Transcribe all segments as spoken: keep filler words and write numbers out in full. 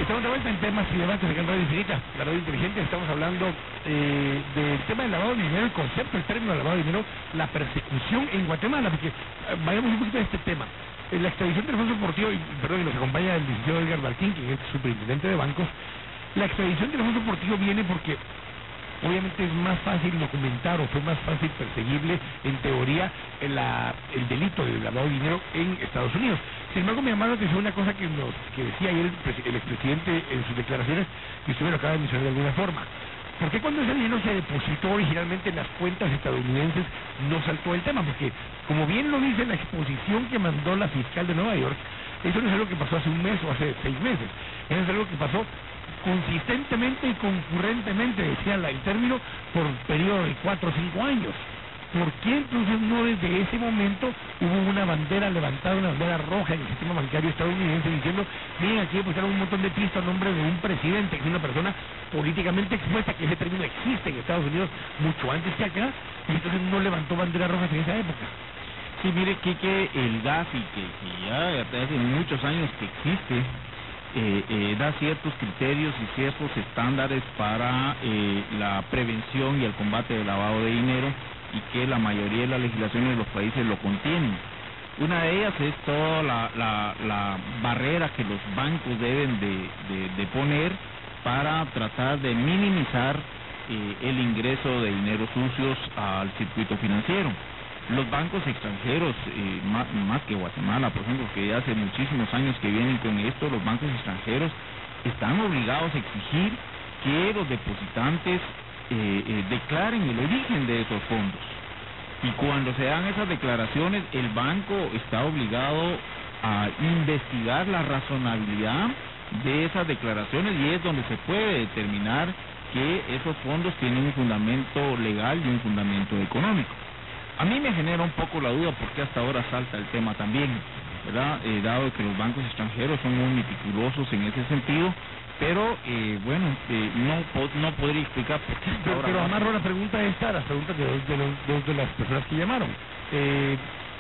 Estamos de vuelta en temas y debates de Radio Infinita, la radio inteligente. Estamos hablando eh, del tema del lavado de dinero, el concepto, el término lavado de dinero, la persecución en Guatemala, porque eh, vayamos un poquito a este tema. Eh, la extradición del Fondo Deportivo, y perdón, y nos acompaña el licenciado Edgar Balquín, que es superintendente de bancos. La extradición del Fondo Deportivo viene porque obviamente es más fácil documentar o fue más fácil perseguible, en teoría, el, la, el delito del lavado de dinero en Estados Unidos. Sin embargo, me llamó la atención una cosa que, nos, que decía ayer el, el expresidente en sus declaraciones, y usted me lo acaba de mencionar de alguna forma. ¿Por qué cuando ese dinero se depositó originalmente en las cuentas estadounidenses no saltó el tema? Porque, como bien lo dice la exposición que mandó la fiscal de Nueva York, eso no es algo que pasó hace un mes o hace seis meses. Eso es algo que pasó consistentemente y concurrentemente, decía el término, por un periodo de cuatro o cinco años. ¿Por qué entonces no desde ese momento hubo una bandera levantada, una bandera roja en el sistema bancario estadounidense diciendo, miren, aquí pusieron un montón de pistas a nombre de un presidente, que es una persona políticamente expuesta, que ese término existe en Estados Unidos mucho antes que acá, y entonces no levantó banderas rojas en esa época? Sí, mire, que, que el Gafi, que, que ya hace muchos años que existe, Eh, eh, da ciertos criterios y ciertos estándares para eh, la prevención y el combate del lavado de dinero, y que la mayoría de las legislaciones de los países lo contienen. Una de ellas es toda la, la, la barrera que los bancos deben de, de, de poner para tratar de minimizar eh, el ingreso de dineros sucios al circuito financiero. Los bancos extranjeros, eh, más, más que Guatemala, por ejemplo, que ya hace muchísimos años que vienen con esto, los bancos extranjeros están obligados a exigir que los depositantes eh, eh, declaren el origen de esos fondos. Y cuando se dan esas declaraciones, el banco está obligado a investigar la razonabilidad de esas declaraciones, y es donde se puede determinar que esos fondos tienen un fundamento legal y un fundamento económico. A mí me genera un poco la duda porque hasta ahora salta el tema también, ¿verdad? Eh, dado que los bancos extranjeros son muy meticulosos en ese sentido, pero eh, bueno, eh, no no podría explicar por qué hasta Pero, ahora... pero amarro la pregunta esta, las preguntas de dos de, los, dos de las personas que llamaron. Eh,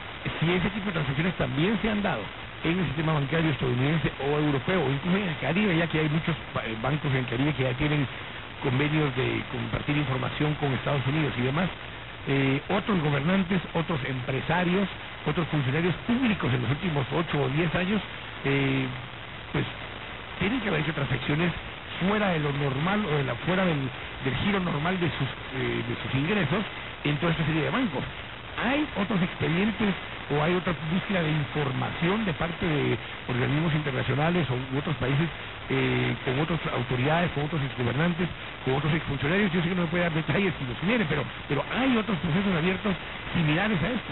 si ese tipo de transacciones también se han dado en el sistema bancario estadounidense o europeo, o incluso en el Caribe, ya que hay muchos bancos en el Caribe que ya tienen convenios de compartir información con Estados Unidos y demás. Eh, otros gobernantes, otros empresarios, otros funcionarios públicos en los últimos ocho o diez años, eh, pues tienen que haber hecho transacciones fuera de lo normal o de la, fuera del, del giro normal de sus, eh, de sus ingresos en toda esta serie de bancos. ¿Hay otros expedientes o hay otra búsqueda de información de parte de organismos internacionales o u otros países eh, con otras autoridades, con otros exgobernantes, con otros exfuncionarios? Yo sé que no me puede dar detalles si los tiene, pero, pero hay otros procesos abiertos similares a estos.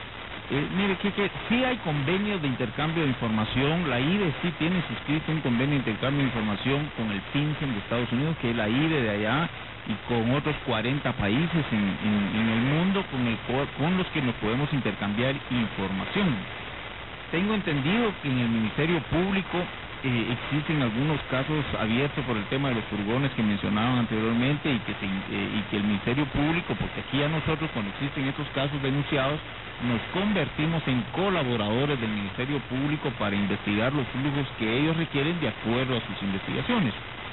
Eh, mire, que, que sí hay convenios de intercambio de información. La I D E sí tiene suscrito un convenio de intercambio de información con el FinCEN de Estados Unidos, que es la I D E de allá, y con otros cuarenta países en, en, en el mundo con, el, con los que nos podemos intercambiar información. Tengo entendido que en el Ministerio Público eh, existen algunos casos abiertos por el tema de los furgones que mencionaban anteriormente, y que, se, eh, y que el Ministerio Público, porque aquí a nosotros cuando existen estos casos denunciados, nos convertimos en colaboradores del Ministerio Público para investigar los flujos que ellos requieren de acuerdo a sus investigaciones.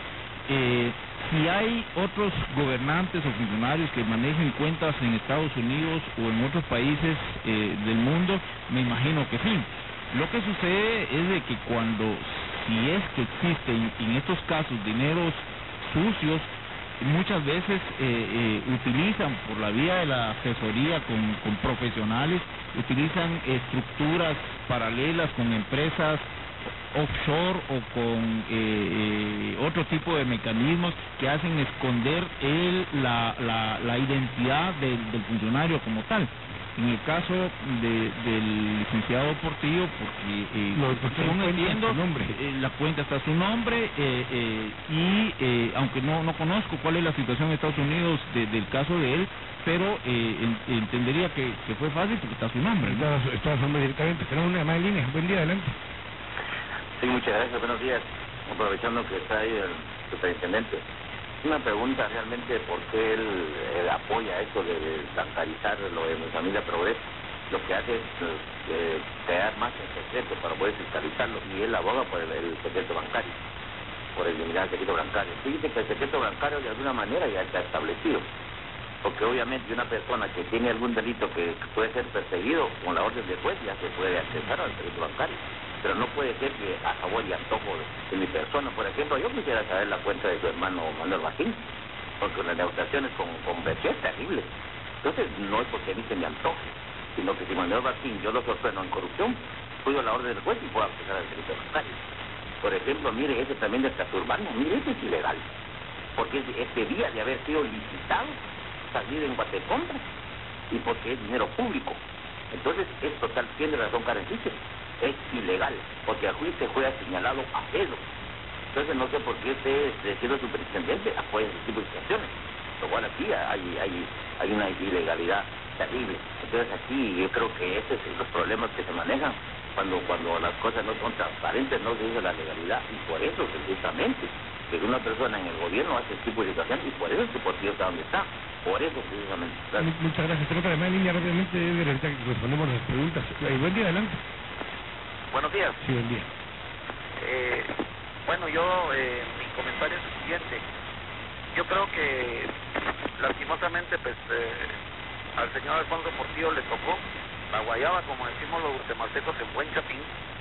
Eh, si hay otros gobernantes o funcionarios que manejen cuentas en Estados Unidos o en otros países eh, del mundo, me imagino que sí. Lo que sucede es de que cuando, si es que existen en estos casos dineros sucios, muchas veces eh, eh, utilizan por la vía de la asesoría con, con profesionales, utilizan estructuras paralelas con empresas offshore o con eh, eh, otro tipo de mecanismos que hacen esconder el, la, la, la identidad del, del funcionario como tal. En el caso de, del licenciado Portillo, porque eh, no, según entiendo, eh, la cuenta está a su nombre, eh, eh, y eh, aunque no no conozco cuál es la situación en Estados Unidos de, del caso de él, pero eh, en, entendería que, que fue fácil porque está a su nombre, ¿no? Está, está a su nombre directamente. Tenemos una llamada en línea. Buen día, adelante. Sí, muchas gracias, buenos días. Aprovechando que está ahí el superintendente, una pregunta realmente: ¿por qué él, él apoya esto de bancarizar lo de mi familia Progreso? Lo que hace es eh, crear más en secreto para poder fiscalizarlo, y él aboga por el, el secreto bancario. por eliminar el secreto bancario. Fíjense que el secreto bancario de alguna manera ya está establecido, porque obviamente una persona que tiene algún delito que puede ser perseguido con la orden del juez ya se puede accesar al secreto bancario, pero no puede ser que a favor y antojo de mi persona. Por ejemplo, yo quisiera saber la cuenta de su hermano Manuel Bajín, porque las negociaciones con, con B C es terrible. Entonces no es porque a mí se me antoje, sino que si Manuel Bajín yo lo sorprendo en corrupción, cuido la orden del juez y puedo acceder al secreto bancario. Por ejemplo, mire, ese también de Caturbano, mire, ese es ilegal, porque es, es debía de haber sido licitado, salido en Guatecombra, y porque es dinero público. Entonces, es total, tiene razón Karencita, es ilegal, porque a juicio fue señalado a dedo. Entonces, no sé por qué usted, siendo superintendente, apoya ese tipo de situaciones. Lo cual aquí hay, hay, hay una ilegalidad terrible. Entonces, aquí yo creo que esos son los problemas que se manejan cuando cuando las cosas no son transparentes, no se usa la legalidad, y por eso, precisamente, que una persona en el gobierno hace este tipo de situación, y por eso su partido está donde está. Por eso, precisamente. Gracias. Muchas gracias. Tengo otra llamada en línea rápidamente, Edgar, ahorita que respondemos las preguntas. Eh, buen día, adelante. Buenos días. Sí, buen día. Eh, bueno, yo, eh, mi comentario es el siguiente. Yo creo que, lastimosamente, pues, eh, al señor Alfonso Portillo le tocó la guayaba, como decimos los guatemaltecos, en buen chapín.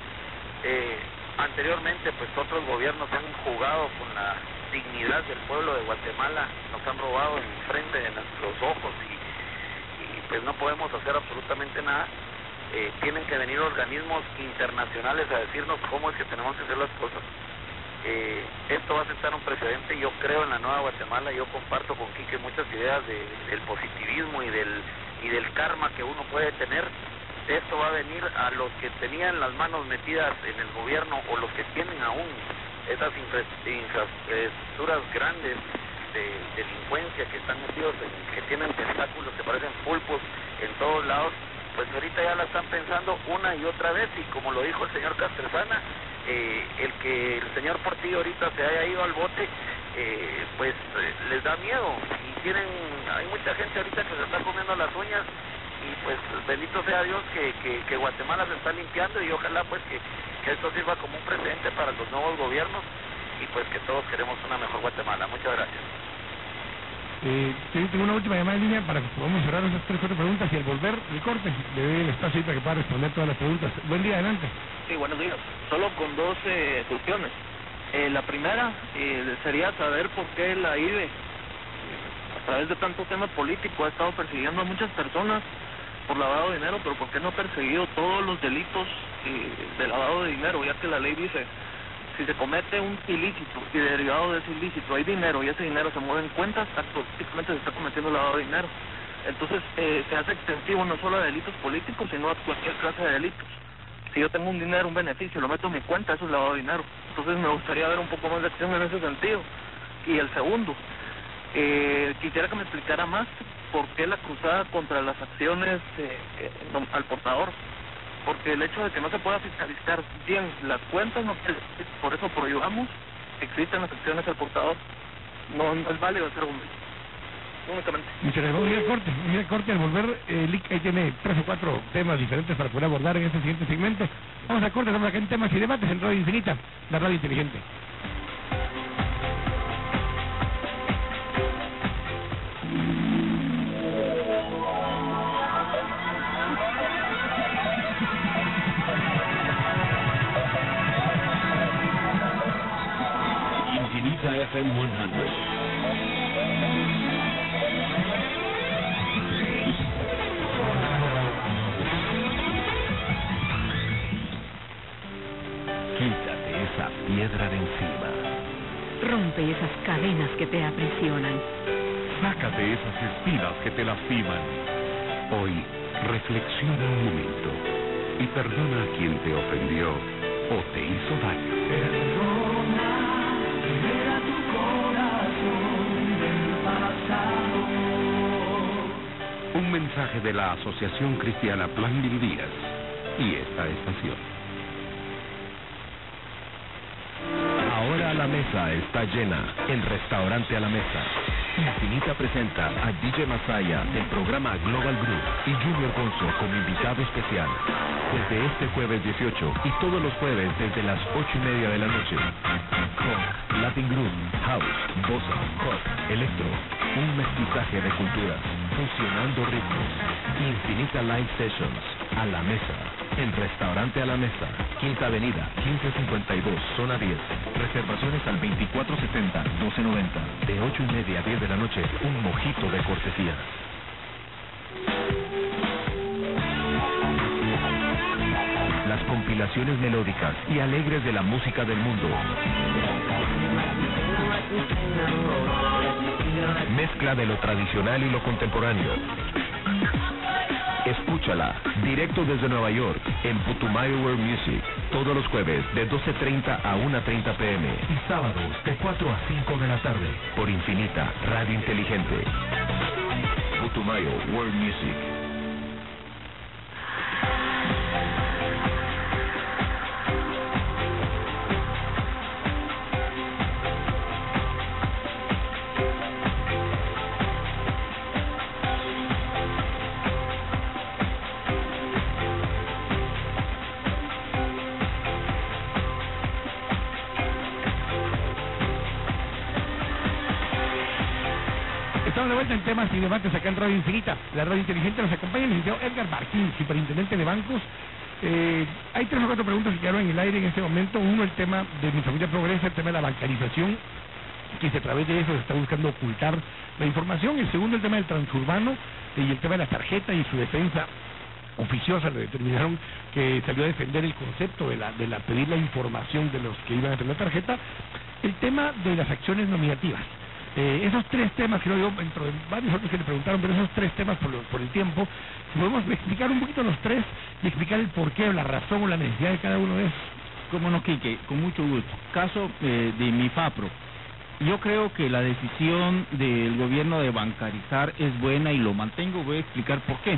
Eh, anteriormente, pues, otros gobiernos han jugado con la dignidad del pueblo de Guatemala, nos han robado en frente de nuestros ojos y, y pues no podemos hacer absolutamente nada. Eh, tienen que venir organismos internacionales a decirnos cómo es que tenemos que hacer las cosas. Eh, esto va a sentar un precedente. Yo creo en la nueva Guatemala, yo comparto con Quique muchas ideas de, del positivismo y del, y del karma que uno puede tener. Esto va a venir a los que tenían las manos metidas en el gobierno o los que tienen aún esas infraestructuras grandes de delincuencia que están metidos, en, que tienen tentáculos que parecen pulpos en todos lados. Pues ahorita ya la están pensando una y otra vez, y como lo dijo el señor Castresana, eh, el que el señor Portillo ahorita se haya ido al bote, eh, pues eh, les da miedo, y tienen, hay mucha gente ahorita que se está comiendo las uñas, y pues bendito sea Dios que, que, que Guatemala se está limpiando, y ojalá pues que, que esto sirva como un precedente para los nuevos gobiernos, y pues que todos queremos una mejor Guatemala. Muchas gracias. Eh, tengo una última llamada en línea para que podamos cerrar esas tres, cuatro preguntas, y al volver el corte le doy el espacio ahí para que pueda responder todas las preguntas. Buen día, adelante. Sí, buenos días. Solo con dos eh, cuestiones. Eh, la primera eh, sería saber por qué la I D E, a través de tantos temas políticos, ha estado persiguiendo a muchas personas por lavado de dinero, pero por qué no ha perseguido todos los delitos eh, de lavado de dinero, ya que la ley dice, si se comete un ilícito y derivado de ese ilícito hay dinero y ese dinero se mueve en cuentas, prácticamente se está cometiendo lavado de dinero. Entonces eh, se hace extensivo no solo a delitos políticos, sino a cualquier clase de delitos. Si yo tengo un dinero, un beneficio, lo meto en mi cuenta, eso es lavado de dinero. Entonces me gustaría ver un poco más de acción en ese sentido. Y el segundo, eh, quisiera que me explicara más por qué la cruzada contra las acciones eh, eh, al portador. Porque el hecho de que no se pueda fiscalizar bien las cuentas, no, por eso prohibamos que existan las acciones al portador. No, no es válido ese argumento. Únicamente. Muchas gracias. Vamos a ir al corte. Vamos a ir al corte. Al volver, eh, Lic ahí tiene tres o cuatro temas diferentes para poder abordar en este siguiente segmento. Vamos al corte, estamos acá en Temas y Debates en Radio Infinita, la radio inteligente. Infinita F M cien. Quítate esa piedra de encima. Rompe esas cadenas que te aprisionan. Sácate esas espinas que te lastiman. Hoy, reflexiona un momento y perdona a quien te ofendió o te hizo daño. Perdona, libera tu corazón del pasado. Un mensaje de la Asociación Cristiana Plan Mil Días y esta estación. Ahora la mesa está llena. El restaurante a la mesa. Infinita presenta a D J Masaya del programa Global Group y Junior Gonzo como invitado especial. Desde este jueves dieciocho y todos los jueves desde las ocho y media de la noche. Con la Latin Groove, House, Bossa, Rock, Electro. Un mestizaje de culturas, fusionando ritmos. Infinita Live Sessions, a la mesa. En Restaurante a la Mesa, Quinta Avenida, quince cincuenta y dos, Zona diez. Reservaciones al veinticuatro setenta, doce noventa. De ocho y media a diez de la noche, un mojito de cortesía. Las compilaciones melódicas y alegres de la música del mundo. Mezcla de lo tradicional y lo contemporáneo. Escúchala, directo desde Nueva York, en Putumayo World Music, todos los jueves de doce treinta a una treinta p m y sábados de cuatro a cinco de la tarde, por Infinita Radio Inteligente. Putumayo World Music. Estamos de vuelta en temas y debates acá en Radio Infinita, la radio inteligente. Nos acompaña el licenciado Edgar Martín, superintendente de bancos. Eh, hay tres o cuatro preguntas que quedaron en el aire en este momento. Uno, el tema de Mi Familia Progresa, el tema de la bancarización, que a través de eso se está buscando ocultar la información. El segundo, el tema del transurbano eh, y el tema de la tarjeta y su defensa oficiosa. Le determinaron que salió a defender el concepto de la de la pedir la información de los que iban a tener la tarjeta. El tema de las acciones nominativas. Eh, esos tres temas, creo yo, dentro de varios otros que le preguntaron, pero esos tres temas por, lo, por el tiempo, si podemos explicar un poquito los tres y explicar el porqué, la razón o la necesidad de cada uno de esos. Cómo no, Quique, con mucho gusto. Caso eh, de MIFAPRO. Yo creo que la decisión del gobierno de bancarizar es buena y lo mantengo. Voy a explicar por qué.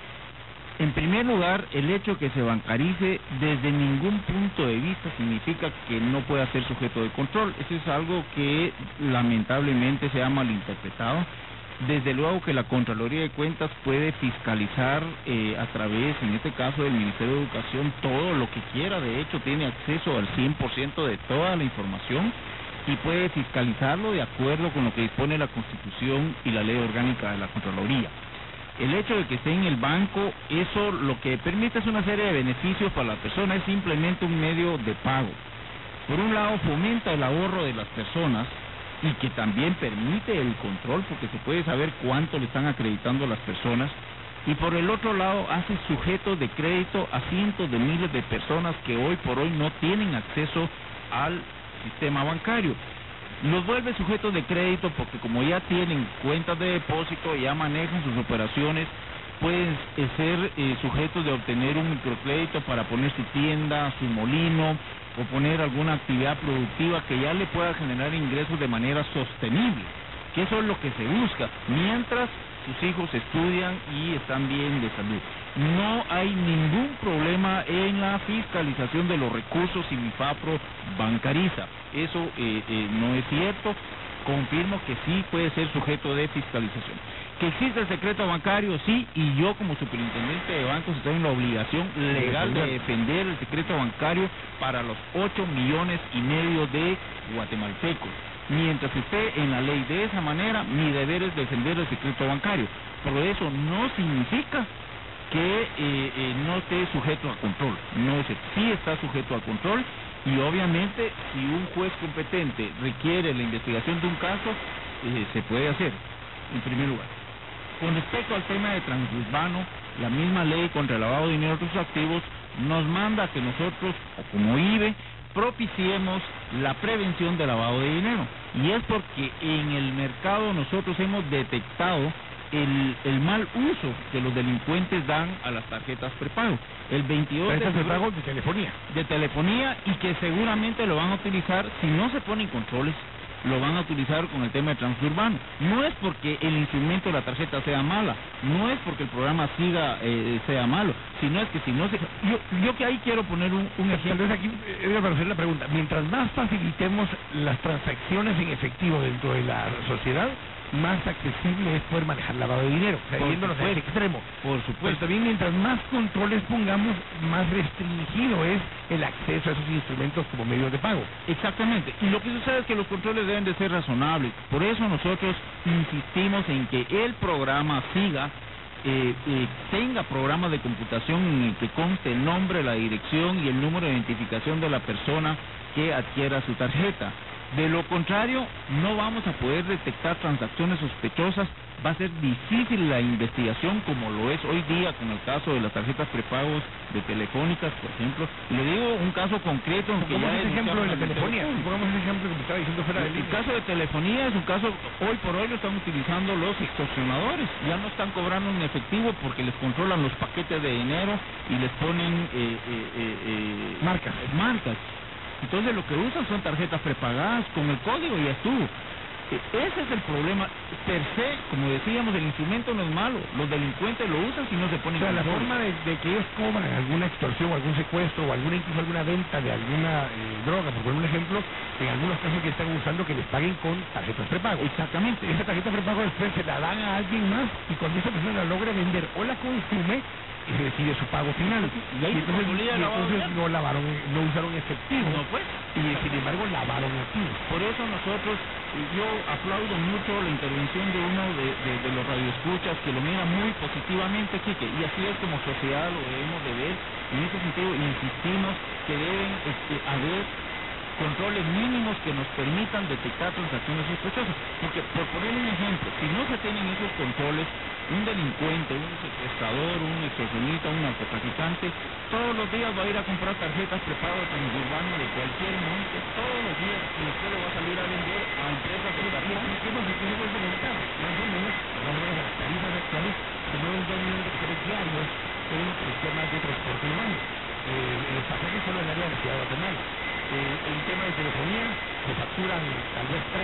En primer lugar, el hecho que se bancarice desde ningún punto de vista significa que no pueda ser sujeto de control. Eso es algo que lamentablemente se ha malinterpretado. Desde luego que la Contraloría de Cuentas puede fiscalizar eh, a través, en este caso, del Ministerio de Educación, todo lo que quiera. De hecho, tiene acceso al cien por ciento de toda la información y puede fiscalizarlo de acuerdo con lo que dispone la Constitución y la Ley Orgánica de la Contraloría. El hecho de que esté en el banco, eso lo que permite es una serie de beneficios para la persona, es simplemente un medio de pago. Por un lado, fomenta el ahorro de las personas y que también permite el control, porque se puede saber cuánto le están acreditando las personas. Y por el otro lado, hace sujetos de crédito a cientos de miles de personas que hoy por hoy no tienen acceso al sistema bancario. Los vuelve sujetos de crédito porque como ya tienen cuentas de depósito, ya manejan sus operaciones, pueden eh, ser eh, sujetos de obtener un microcrédito para poner su tienda, su molino, o poner alguna actividad productiva que ya le pueda generar ingresos de manera sostenible, que eso es lo que se busca, mientras sus hijos estudian y están bien de salud. No hay ningún problema en la fiscalización de los recursos si MIFAPRO bancariza. Eso eh, eh, no es cierto. Confirmo que sí puede ser sujeto de fiscalización. Que existe el secreto bancario, sí, y yo como superintendente de bancos estoy en la obligación legal de defender el secreto bancario para los ocho millones y medio de guatemaltecos. Mientras esté en la ley de esa manera, mi deber es defender el secreto bancario. Pero eso no significa que eh, eh, no esté sujeto a control. No es, sí está sujeto a control y obviamente si un juez competente requiere la investigación de un caso, eh, se puede hacer, en primer lugar. Con respecto al tema de transurbano, la misma ley contra el lavado de dinero y otros activos nos manda que nosotros, como I B E, propiciemos la prevención del lavado de dinero. Y es porque en el mercado nosotros hemos detectado el, el mal uso que los delincuentes dan a las tarjetas prepago. El veintidós tarjetas de prepago de telefonía. De telefonía y que seguramente lo van a utilizar, si no se ponen controles, lo van a utilizar con el tema de transurbano. No es porque el instrumento de la tarjeta sea mala, no es porque el programa siga eh, sea malo, sino es que si no se... Yo, yo que ahí quiero poner un, un ejemplo. Entonces aquí, eh, para hacer la pregunta, mientras más facilitemos las transacciones en efectivo dentro de la sociedad, más accesible es poder manejar lavado de dinero, o sea, Por yéndonos a ese supuesto. extremo. Por Pero supuesto. también mientras más controles pongamos, más restringido es el acceso a esos instrumentos como medios de pago. Exactamente. Y lo que sucede es que los controles deben de ser razonables. Por eso nosotros insistimos en que el programa siga, eh, eh, tenga programa de computación en el que conste el nombre, la dirección y el número de identificación de la persona que adquiera su tarjeta. De lo contrario, no vamos a poder detectar transacciones sospechosas. Va a ser difícil la investigación como lo es hoy día con el caso de las tarjetas prepagos de telefónicas, por ejemplo. Le digo un caso concreto en que Pongamos ya ese ejemplo de la denunciaron telefonía, ante el pongamos ese ejemplo que me estaba diciendo fuera de el línea. caso de telefonía es un caso, hoy por hoy lo están utilizando los extorsionadores. Ya no están cobrando en efectivo porque les controlan los paquetes de dinero y les ponen eh, eh, eh, eh, Marcas. marcas. Entonces lo que usan son tarjetas prepagadas con el código y ya estuvo. E- Ese es el problema. Per se, como decíamos, el instrumento no es malo. Los delincuentes lo usan si no se O ponen sea, la control. forma de, de que ellos cobran alguna extorsión o algún secuestro o alguna incluso alguna venta de alguna eh, droga, por poner un ejemplo, en algunos casos que están usando que les paguen con tarjetas prepago. Exactamente. Esa tarjeta prepago después se la dan a alguien más y cuando esa persona la logra vender o la consume, y se recibe su pago final. Y ahí se entonces, consolida el y lavado de entonces dinero. no lavaron, no usaron efectivo. No, pues. Y sin embargo lavaron activos. Por eso nosotros, yo aplaudo mucho la intervención de uno de, de, de los radioescuchas que lo mira muy positivamente, Quique, y así es como sociedad lo debemos de ver. En ese sentido insistimos que deben este, haber controles mínimos que nos permitan detectar transacciones sospechosas. Porque, por poner un ejemplo, si no se tienen esos controles, un delincuente, un secuestrador, un extorsionista, un narcotraficante, todos los días va a ir a comprar tarjetas prepago de Transurbano de cualquier monte, todos los días, y después le va a salir